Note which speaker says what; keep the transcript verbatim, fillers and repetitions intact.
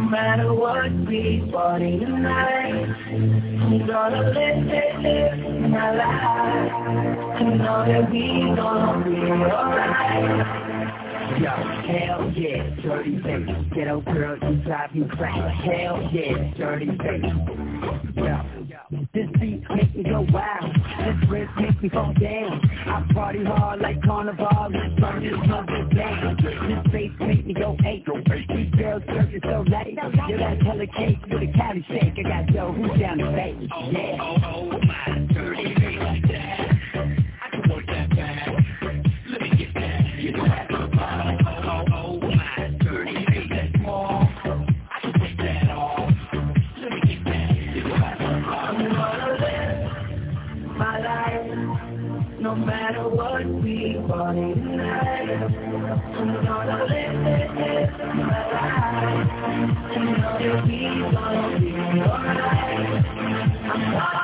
Speaker 1: matter what, we party tonight. I'm gonna live, live, live my life. I know that we gonna be alright. Yo, hell yeah, dirty baby. Ghetto girl, you drive me crazy. Hell yeah, dirty baby. Yo, this beat make me go wild. This wrist make me fall down. I party hard like carnival. Let's burn this mother down. This bass make me go eight. These girls working so late. You got hella cake with a Cali shake. I got Joe who's down the face. Yeah. Oh, oh, oh, my dirty baby like that. I can work that bad. Let me get that. You know that. No matter what, we party tonight. I'm gonna live, live, live my life. I know that we gonna be alright. I'm